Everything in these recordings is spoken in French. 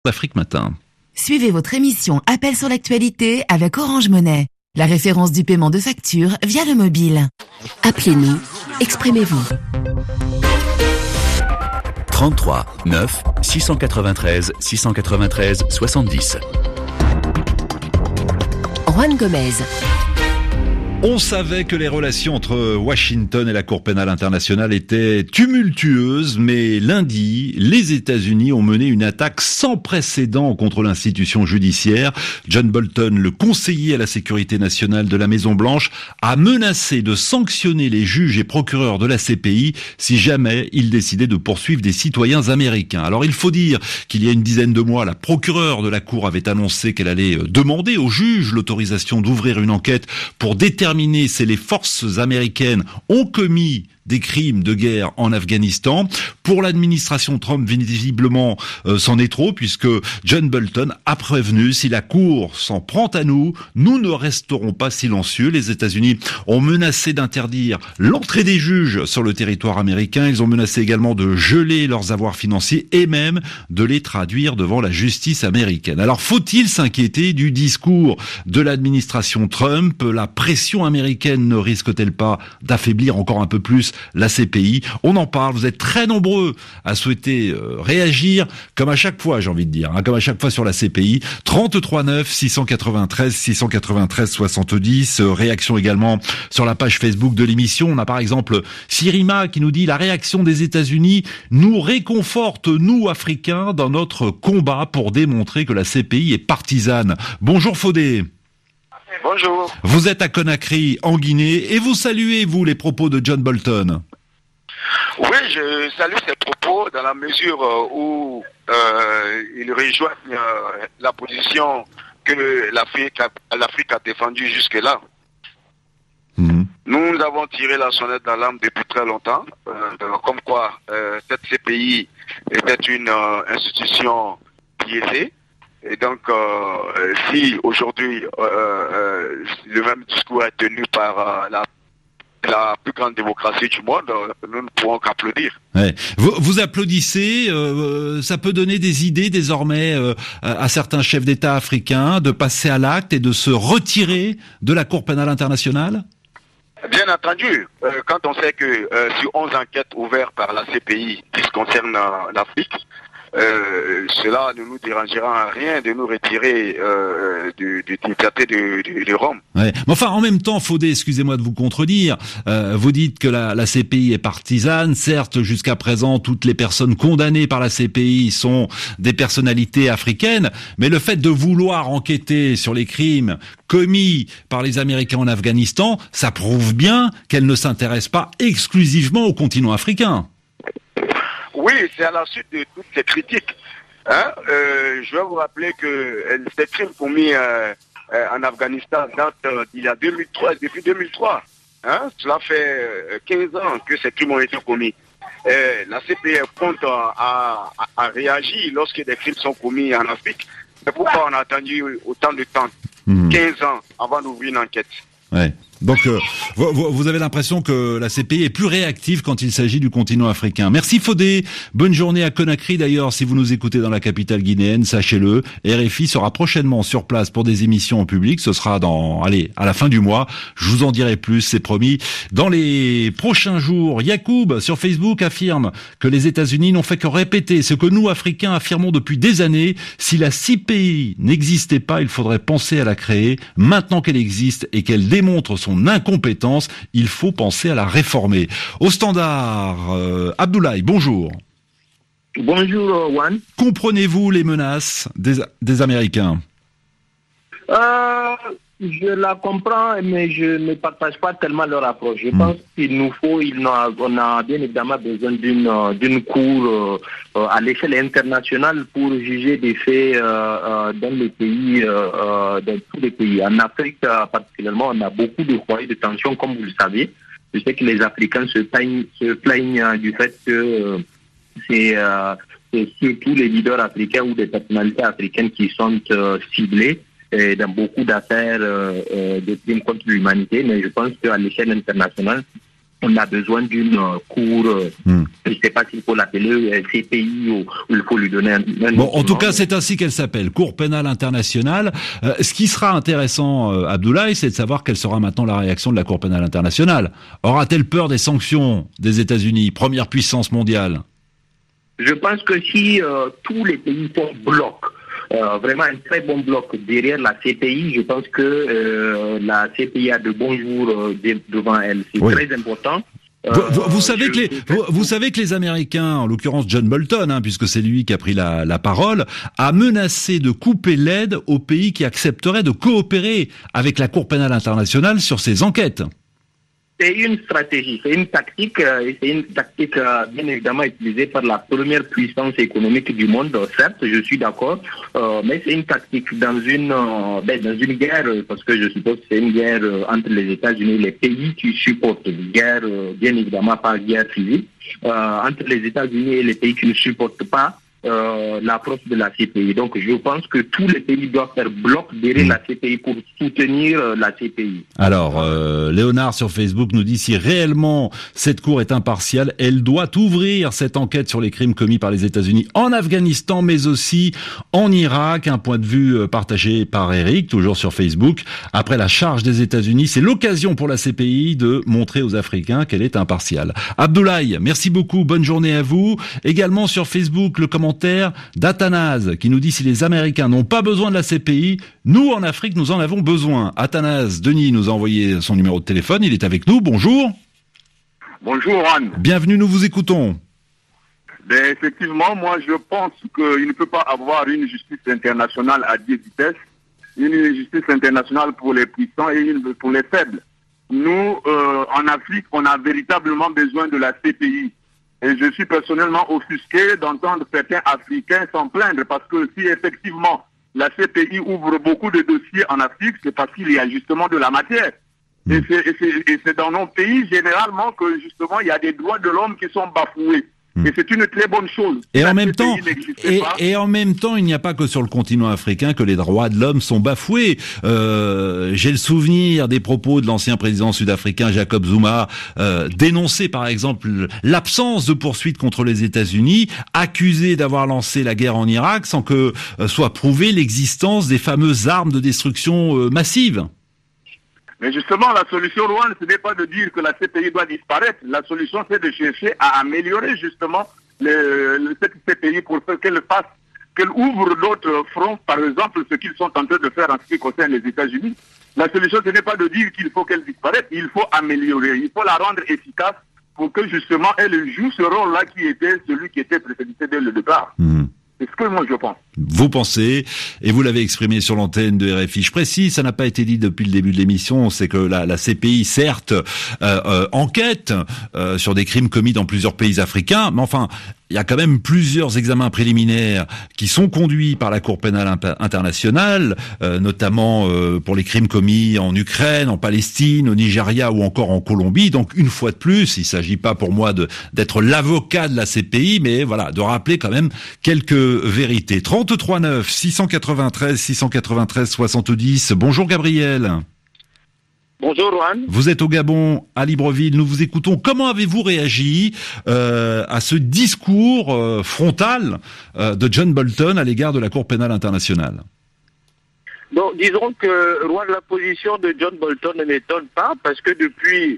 Afrique Matin. Suivez votre émission Appel sur l'actualité avec Orange Money, la référence du paiement de factures via le mobile. Appelez-nous, exprimez-vous. 33 9 693 693 70. Juan Gomez. On savait que les relations entre Washington et la Cour pénale internationale étaient tumultueuses, mais lundi, les États-Unis ont mené une attaque sans précédent contre l'institution judiciaire. John Bolton, le conseiller à la sécurité nationale de la Maison-Blanche, a menacé de sanctionner les juges et procureurs de la CPI si jamais ils décidaient de poursuivre des citoyens américains. Alors il faut dire qu'il y a une dizaine de mois, la procureure de la Cour avait annoncé qu'elle allait demander aux juges l'autorisation d'ouvrir une enquête pour déterminer si les forces américaines ont commis des crimes de guerre en Afghanistan. Pour l'administration Trump, visiblement, c'en est trop, puisque John Bolton a prévenu, si la Cour s'en prend à nous, nous ne resterons pas silencieux. Les États-Unis ont menacé d'interdire l'entrée des juges sur le territoire américain. Ils ont menacé également de geler leurs avoirs financiers et même de les traduire devant la justice américaine. Alors, faut-il s'inquiéter du discours de l'administration Trump? La pression américaine ne risque-t-elle pas d'affaiblir encore un peu plus la CPI? On en parle, vous êtes très nombreux à souhaiter réagir, comme à chaque fois, j'ai envie de dire, comme à chaque fois sur la CPI. 33 9 693 693 70, réaction également sur la page Facebook de l'émission. On a par exemple Sirima qui nous dit: la réaction des États-Unis nous réconforte, nous Africains, dans notre combat pour démontrer que la CPI est partisane. Bonjour Fodé. Bonjour. Vous êtes à Conakry, en Guinée, et vous saluez, vous, les propos de John Bolton? Oui, je salue ces propos dans la mesure où il rejoint la position que l'Afrique a défendue jusque-là. Nous avons tiré la sonnette d'alarme depuis très longtemps, comme quoi cette CPI était une institution biaisée. Et donc, si aujourd'hui le même discours est tenu par la plus grande démocratie du monde, nous ne pourrons qu'applaudir. Ouais. Vous applaudissez, ça peut donner des idées désormais à certains chefs d'État africains de passer à l'acte et de se retirer de la Cour pénale internationale? Bien entendu, quand on sait que sur 11 enquêtes ouvertes par la CPI qui concernent l'Afrique, cela ne nous dérangera en rien de nous retirer du traité de Rome. Ouais. Mais enfin, en même temps, Fodé, excusez-moi de vous contredire, vous dites que la CPI est partisane. Certes, jusqu'à présent, toutes les personnes condamnées par la CPI sont des personnalités africaines, mais le fait de vouloir enquêter sur les crimes commis par les Américains en Afghanistan, ça prouve bien qu'elle ne s'intéresse pas exclusivement au continent africain. Oui, c'est à la suite de toutes ces critiques. Je vais vous rappeler que ces crimes commis en Afghanistan datent d'il y a 2003, depuis 2003. Cela fait 15 ans que ces crimes ont été commis. La CPI compte à réagir lorsque des crimes sont commis en Afrique. Mais pourquoi on a attendu autant de temps, 15 ans, avant d'ouvrir une enquête? Ouais. Donc, vous avez l'impression que la CPI est plus réactive quand il s'agit du continent africain. Merci Fodé. Bonne journée à Conakry. D'ailleurs, si vous nous écoutez dans la capitale guinéenne, sachez-le, RFI sera prochainement sur place pour des émissions en public. Ce sera à la fin du mois. Je vous en dirai plus, c'est promis. Dans les prochains jours, Yacoub, sur Facebook, affirme que les États-Unis n'ont fait que répéter ce que nous, Africains, affirmons depuis des années. Si la CPI n'existait pas, il faudrait penser à la créer. Maintenant qu'elle existe et qu'elle démontre son incompétence, il faut penser à la réformer. Au standard, Abdoulaye, bonjour. Bonjour, Juan. Comprenez-vous les menaces des Américains? Je la comprends, mais je ne partage pas tellement leur approche. Je pense on a bien évidemment besoin d'une cour à l'échelle internationale pour juger des faits dans les pays, dans tous les pays. En Afrique particulièrement, on a beaucoup de foyers de tension, comme vous le savez. Je sais que les Africains se plaignent du fait que c'est surtout les leaders africains ou des personnalités africaines qui sont ciblés dans beaucoup d'affaires de crimes contre l'humanité, mais je pense qu'à l'échelle internationale, on a besoin d'une cour, je ne sais pas s'il faut l'appeler CPI ou il faut lui donner un bon, en tout cas, c'est ainsi qu'elle s'appelle, Cour pénale internationale. Ce qui sera intéressant, Abdoulaye, c'est de savoir quelle sera maintenant la réaction de la Cour pénale internationale. Aura-t-elle peur des sanctions des États-Unis, première puissance mondiale? Je pense que si tous les pays font bloc, vraiment un très bon bloc derrière la CPI, je pense que la CPI a de bons jours devant elle. C'est très important. Vous savez que les Américains, en l'occurrence John Bolton, puisque c'est lui qui a pris la parole, a menacé de couper l'aide aux pays qui accepteraient de coopérer avec la Cour pénale internationale sur ces enquêtes. C'est une stratégie, c'est une tactique, et c'est une tactique bien évidemment utilisée par la première puissance économique du monde, certes, je suis d'accord, mais c'est une tactique dans une guerre, parce que je suppose que c'est une guerre entre les États-Unis et les pays qui supportent, une guerre, bien évidemment pas guerre physique, entre les États-Unis et les pays qui ne supportent pas l'approche de la CPI. Donc je pense que tous les pays doivent faire bloc derrière la CPI pour soutenir la CPI. Alors, Léonard sur Facebook nous dit si réellement cette cour est impartiale, elle doit ouvrir cette enquête sur les crimes commis par les États-Unis en Afghanistan, mais aussi en Irak. Un point de vue partagé par Eric, toujours sur Facebook. Après la charge des États-Unis, c'est l'occasion pour la CPI de montrer aux Africains qu'elle est impartiale. Abdoulaye, merci beaucoup, bonne journée à vous. Également sur Facebook, le commentaire d'Athanase qui nous dit si les Américains n'ont pas besoin de la CPI, nous en Afrique nous en avons besoin. Athanase, Denis nous a envoyé son numéro de téléphone, il est avec nous, bonjour. Bonjour Anne. Bienvenue, nous vous écoutons. Ben, effectivement, moi je pense qu'il ne peut pas avoir une justice internationale à 10 vitesses, une justice internationale pour les puissants et une pour les faibles. Nous, en Afrique, on a véritablement besoin de la CPI. Et je suis personnellement offusqué d'entendre certains Africains s'en plaindre parce que si effectivement la CPI ouvre beaucoup de dossiers en Afrique, c'est parce qu'il y a justement de la matière. Et c'est dans nos pays généralement que justement il y a des droits de l'homme qui sont bafoués. Et c'est une très bonne chose. Et en même temps, il n'y a pas que sur le continent africain que les droits de l'homme sont bafoués. J'ai le souvenir des propos de l'ancien président sud-africain Jacob Zuma, dénoncer par exemple l'absence de poursuites contre les États-Unis, accusé d'avoir lancé la guerre en Irak sans que soit prouvée l'existence des fameuses armes de destruction massive. Mais justement, la solution, Rouen, ce n'est pas de dire que la CPI doit disparaître. La solution, c'est de chercher à améliorer justement cette CPI pour qu'elle ouvre d'autres fronts, par exemple, ce qu'ils sont en train de faire en ce qui concerne les États-Unis. La solution, ce n'est pas de dire qu'il faut qu'elle disparaisse, il faut améliorer, il faut la rendre efficace pour que justement elle joue ce rôle-là qui était celui qui était précédé dès le départ. C'est ce que moi je pense. Vous pensez, et vous l'avez exprimé sur l'antenne de RFI. Je précise, ça n'a pas été dit depuis le début de l'émission, c'est que la CPI, certes, enquête sur des crimes commis dans plusieurs pays africains, mais enfin, il y a quand même plusieurs examens préliminaires qui sont conduits par la Cour pénale internationale, notamment pour les crimes commis en Ukraine, en Palestine, au Nigeria ou encore en Colombie. Donc, une fois de plus, il s'agit pas pour moi d'être l'avocat de la CPI, mais voilà, de rappeler quand même quelques vérités. 33 9 693 70. Bonjour Gabriel. Bonjour Juan. Vous êtes au Gabon, à Libreville, nous vous écoutons. Comment avez-vous réagi à ce discours frontal de John Bolton à l'égard de la Cour pénale internationale? Bon, disons que Juan, la position de John Bolton ne m'étonne pas parce que depuis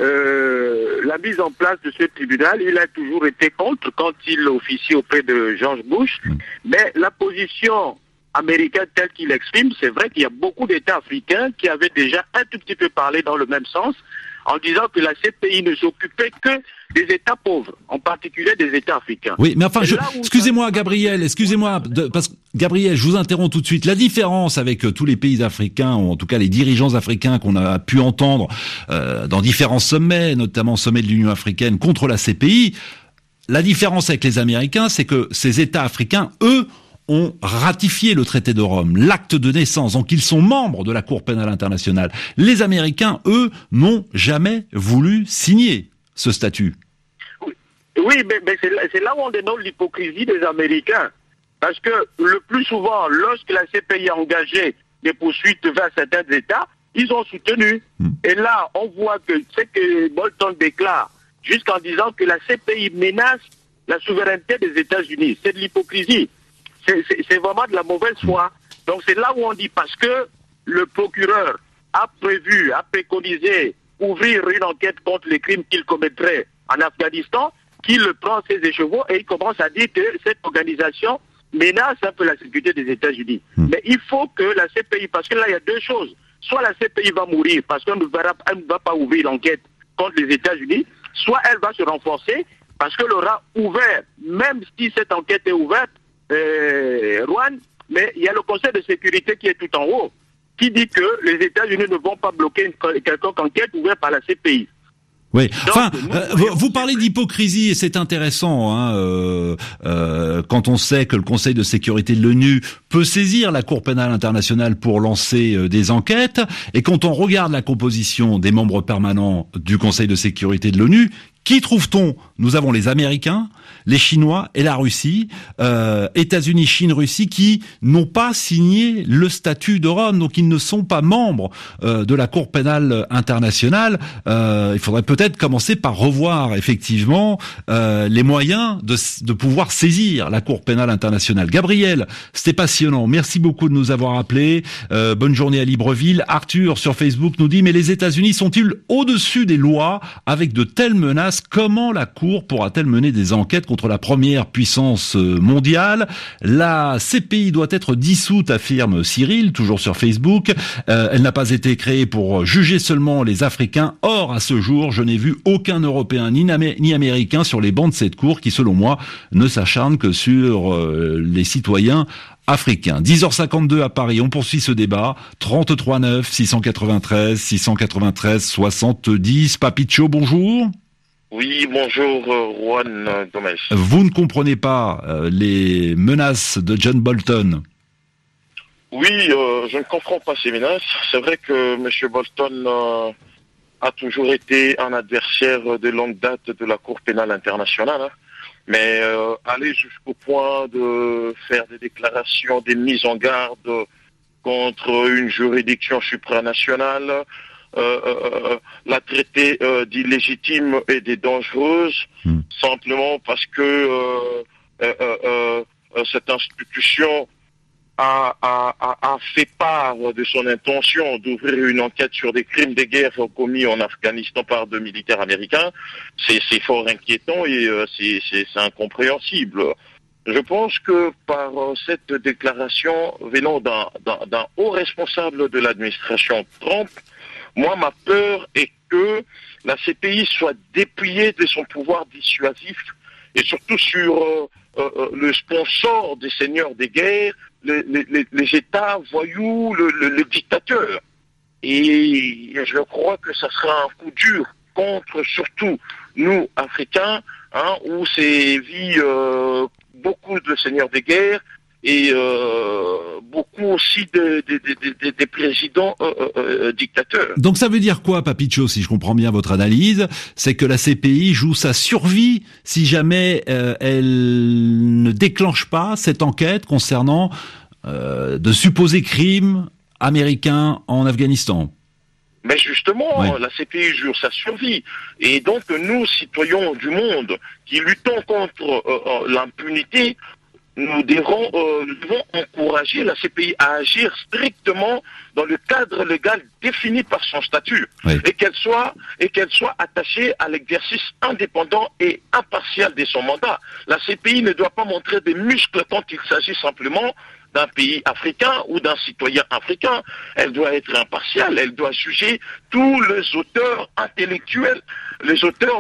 la mise en place de ce tribunal, il a toujours été contre quand il officie auprès de George Bush. Mais la position américain tel qu'il exprime, c'est vrai qu'il y a beaucoup d'États africains qui avaient déjà un tout petit peu parlé dans le même sens, en disant que la CPI ne s'occupait que des États pauvres, en particulier des États africains. Oui, mais enfin, excusez-moi Gabriel, parce que Gabriel, je vous interromps tout de suite. La différence avec tous les pays africains, ou en tout cas les dirigeants africains qu'on a pu entendre dans différents sommets, notamment le sommet de l'Union africaine contre la CPI, la différence avec les Américains, c'est que ces États africains, eux, ont ratifié le traité de Rome, l'acte de naissance, donc ils sont membres de la Cour pénale internationale. Les Américains, eux, n'ont jamais voulu signer ce statut. Oui, mais c'est là où on dénonce l'hypocrisie des Américains. Parce que le plus souvent, lorsque la CPI a engagé des poursuites vers certains États, ils ont soutenu. Et là, on voit que ce que Bolton déclare, jusqu'en disant que la CPI menace la souveraineté des États-Unis. C'est de l'hypocrisie. C'est vraiment de la mauvaise foi. Donc c'est là où on dit, parce que le procureur a préconisé ouvrir une enquête contre les crimes qu'il commettrait en Afghanistan, qu'il prend ses écheveaux et il commence à dire que cette organisation menace un peu la sécurité des États-Unis. Mais il faut que la CPI, parce que là il y a deux choses, soit la CPI va mourir parce qu'elle ne va pas ouvrir l'enquête contre les États-Unis, soit elle va se renforcer parce qu'elle aura ouvert, même si cette enquête est ouverte, Rouen, mais il y a le Conseil de sécurité qui est tout en haut, qui dit que les États-Unis ne vont pas bloquer une quelconque enquête ouverte par la CPI. Oui, enfin, vous parlez d'hypocrisie et c'est intéressant, quand on sait que le Conseil de sécurité de l'ONU peut saisir la Cour pénale internationale pour lancer des enquêtes, et quand on regarde la composition des membres permanents du Conseil de sécurité de l'ONU, qui trouve-t-on ? Nous avons les Américains, les Chinois et la Russie, États-Unis, Chine, Russie, qui n'ont pas signé le statut de Rome, donc ils ne sont pas membres de la Cour pénale internationale. Il faudrait peut-être commencer par revoir effectivement les moyens de pouvoir saisir la Cour pénale internationale. Gabriel, c'était passionnant. Merci beaucoup de nous avoir appelés. Bonne journée à Libreville. Arthur sur Facebook nous dit: mais les États-Unis sont-ils au-dessus des lois avec de telles menaces? Comment la Cour pourra-t-elle mener des enquêtes contre la première puissance mondiale? La CPI doit être dissoute, affirme Cyril, toujours sur Facebook. Elle n'a pas été créée pour juger seulement les Africains. Or, à ce jour, je n'ai vu aucun Européen ni Américain sur les bancs de cette Cour qui, selon moi, ne s'acharne que sur les citoyens africains. 10h52 à Paris, on poursuit ce débat. 33 9 693 693 70. Papicho, bonjour. Oui, bonjour, Juan Gomez. Vous ne comprenez pas les menaces de John Bolton? Oui, je ne comprends pas ces menaces. C'est vrai que M. Bolton a toujours été un adversaire de longue date de la Cour pénale internationale. Mais aller jusqu'au point de faire des déclarations, des mises en garde contre une juridiction supranationale, la traiter d'illégitime et de dangereuse, simplement parce que cette institution a fait part de son intention d'ouvrir une enquête sur des crimes de guerre commis en Afghanistan par deux militaires américains. C'est fort inquiétant et c'est incompréhensible. Je pense que par cette déclaration venant d'un haut responsable de l'administration Trump, moi, ma peur est que la CPI soit dépouillée de son pouvoir dissuasif et surtout sur le sponsor des seigneurs des guerres, les États voyous, le dictateur. Et je crois que ça sera un coup dur contre surtout nous, Africains, où sévit beaucoup de seigneurs des guerres et beaucoup aussi des présidents dictateurs. Donc ça veut dire quoi, Papicho, si je comprends bien votre analyse? C'est que la CPI joue sa survie si jamais elle ne déclenche pas cette enquête concernant de supposés crimes américains en Afghanistan. Mais justement, oui. La CPI jure sa survie. Et donc nous, citoyens du monde, qui luttons contre l'impunité, nous devons encourager la CPI à agir strictement dans le cadre légal défini par son statut, oui. et qu'elle soit attachée à l'exercice indépendant et impartial de son mandat. La CPI ne doit pas montrer des muscles quand il s'agit simplement d'un pays africain ou d'un citoyen africain. Elle doit être impartiale, elle doit juger tous les auteurs intellectuels, les auteurs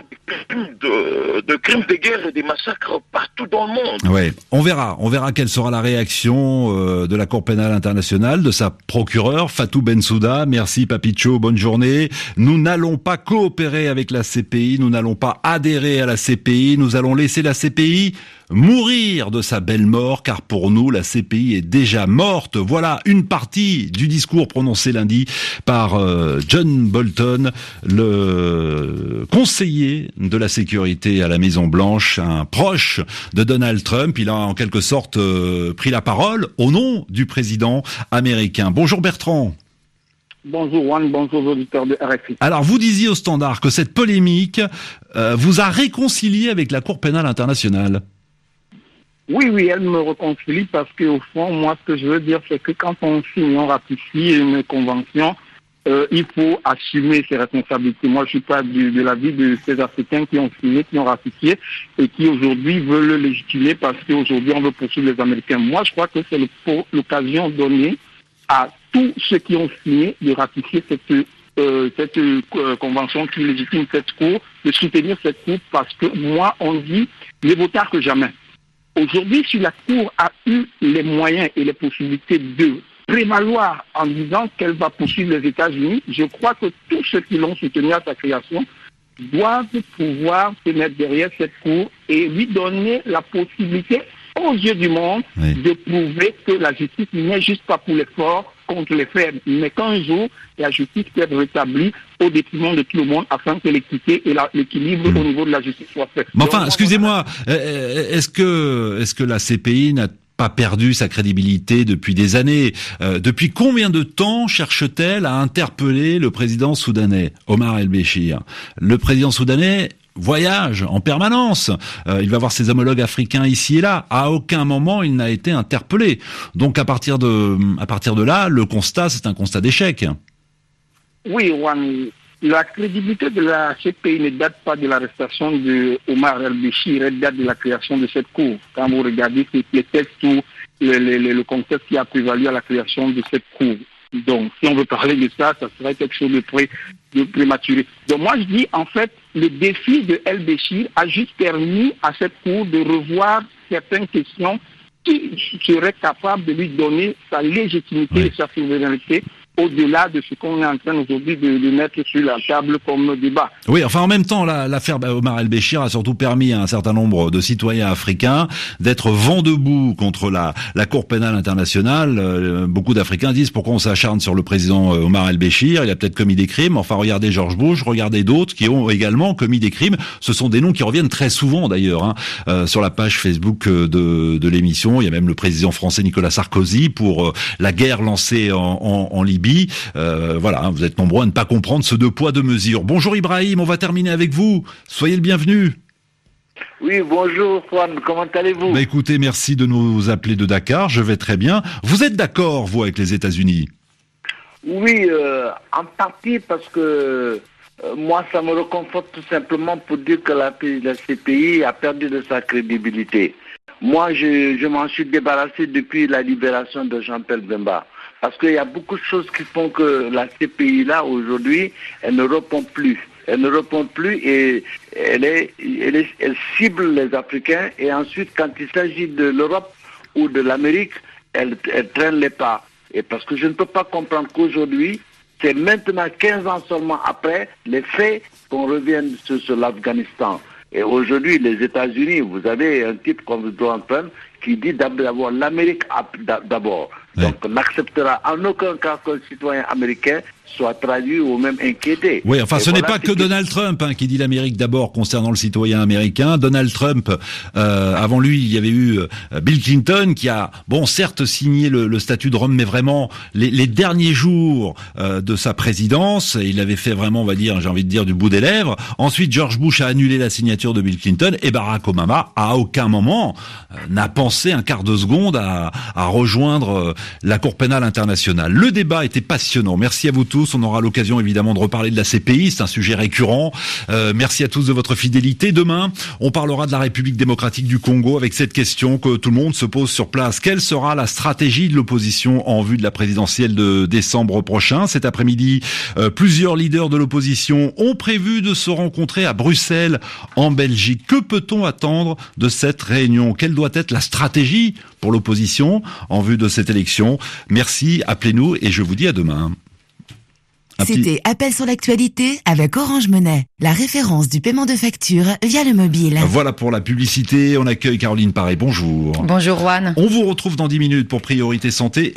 de crimes de guerre et des massacres partout dans le monde. Ouais, on verra quelle sera la réaction de la Cour pénale internationale, de sa procureure Fatou Bensouda. Merci Papicho, bonne journée. Nous n'allons pas coopérer avec la CPI, nous n'allons pas adhérer à la CPI, nous allons laisser la CPI mourir de sa belle mort, car pour nous, la CPI est déjà morte. Voilà une partie du discours prononcé lundi par John Bolton, le conseiller de la sécurité à la Maison-Blanche, un proche de Donald Trump. Il a en quelque sorte pris la parole au nom du président américain. Bonjour Bertrand. Bonjour Juan, bonjour aux auditeurs de RFI. Alors, vous disiez au Standard que cette polémique vous a réconcilié avec la Cour pénale internationale. Oui, elle me réconcilie parce que au fond, moi, ce que je veux dire, c'est que quand on signe, on ratifie une convention, il faut assumer ses responsabilités. Moi, je suis pas de l'avis de ces Africains qui ont signé, qui ont ratifié et qui aujourd'hui veulent le légitimer parce qu'aujourd'hui, on veut poursuivre les Américains. Moi, je crois que c'est l'occasion donnée à tous ceux qui ont signé de ratifier cette convention qui légitime cette cour, de soutenir cette cour parce que moi, on dit mieux vaut tard que jamais. Aujourd'hui, si la cour a eu les moyens et les possibilités de prévaloir en disant qu'elle va poursuivre les États-Unis, je crois que tous ceux qui l'ont soutenu à sa création doivent pouvoir se mettre derrière cette cour et lui donner la possibilité aux yeux du monde de prouver que la justice n'est juste pas pour les forts contre les faibles, mais qu'un jour, la justice peut être rétablie au détriment de tout le monde afin que l'équité et l'équilibre au niveau de la justice soient faits. Mais enfin, excusez-moi, est-ce que la CPI n'a pas perdu sa crédibilité depuis des années? Depuis combien de temps cherche-t-elle à interpeller le président soudanais, Omar el-Béchir? Le président soudanais voyage en permanence. Il va voir ses homologues africains ici et là. À aucun moment il n'a été interpellé. Donc à partir de là, le constat, c'est un constat d'échec. Oui, Juan, la crédibilité de la CPI ne date pas de l'arrestation de Omar el-Béchir, elle date de la création de cette cour. Quand vous regardez les textes ou le contexte qui a prévalu à la création de cette cour. Donc, si on veut parler de ça, ça serait quelque chose de prématuré. Donc, moi, je dis, en fait, le défi de el-Béchir a juste permis à cette cour de revoir certaines questions qui seraient capables de lui donner sa légitimité et sa souveraineté au-delà de ce qu'on est en train aujourd'hui de mettre sur la table comme débat. Oui, enfin en même temps, l'affaire Omar el-Béchir a surtout permis à un certain nombre de citoyens africains d'être vent debout contre la Cour pénale internationale. Beaucoup d'Africains disent pourquoi on s'acharne sur le président Omar el-Béchir, il a peut-être commis des crimes. Enfin, regardez George Bush, regardez d'autres qui ont également commis des crimes. Ce sont des noms qui reviennent très souvent d'ailleurs sur la page Facebook de l'émission. Il y a même le président français Nicolas Sarkozy pour la guerre lancée en Libye. Voilà, vous êtes nombreux à ne pas comprendre ce deux poids deux mesures. Bonjour Ibrahim, on va terminer avec vous. Soyez le bienvenu. Oui, bonjour Juan, comment allez-vous? Bah écoutez, merci de nous appeler de Dakar, je vais très bien. Vous êtes d'accord, vous, avec les États-Unis? Oui, en partie parce que moi, ça me réconforte tout simplement pour dire que la CPI a perdu de sa crédibilité. Moi, je m'en suis débarrassé depuis la libération de Jean-Pierre Bemba. Parce qu'il y a beaucoup de choses qui font que la CPI, là, aujourd'hui, elle ne répond plus. Elle ne répond plus et elle cible les Africains. Et ensuite, quand il s'agit de l'Europe ou de l'Amérique, elle traîne les pas. Et parce que je ne peux pas comprendre qu'aujourd'hui, c'est maintenant 15 ans seulement après les faits qu'on revienne sur l'Afghanistan. Et aujourd'hui, les États-Unis, vous avez un type comme Donald Trump qui dit d'abord l'Amérique d'abord. Donc, on n'acceptera en aucun cas qu'un citoyen américain soit traduit ou même inquiété. Oui, enfin, ce n'est pas que Donald Trump qui dit l'Amérique d'abord concernant le citoyen américain. Donald Trump, avant lui, il y avait eu Bill Clinton qui a, certes signé le statut de Rome, mais vraiment les derniers jours de sa présidence, il avait fait vraiment, on va dire, j'ai envie de dire, du bout des lèvres. Ensuite, George Bush a annulé la signature de Bill Clinton et Barack Obama, à aucun moment, n'a pensé un quart de seconde à rejoindre la Cour pénale internationale. Le débat était passionnant. Merci à vous tous. On aura l'occasion évidemment de reparler de la CPI. C'est un sujet récurrent. Merci à tous de votre fidélité. Demain, on parlera de la République démocratique du Congo avec cette question que tout le monde se pose sur place. Quelle sera la stratégie de l'opposition en vue de la présidentielle de décembre prochain? Cet après-midi, plusieurs leaders de l'opposition ont prévu de se rencontrer à Bruxelles, en Belgique. Que peut-on attendre de cette réunion? Quelle doit être la stratégie pour l'opposition en vue de cette élection? Merci, appelez-nous et je vous dis à demain. C'était Appel sur l'actualité avec Orange Money, la référence du paiement de facture via le mobile. Voilà pour la publicité. On accueille Caroline Paré. Bonjour. Bonjour Juan. On vous retrouve dans 10 minutes pour Priorité Santé.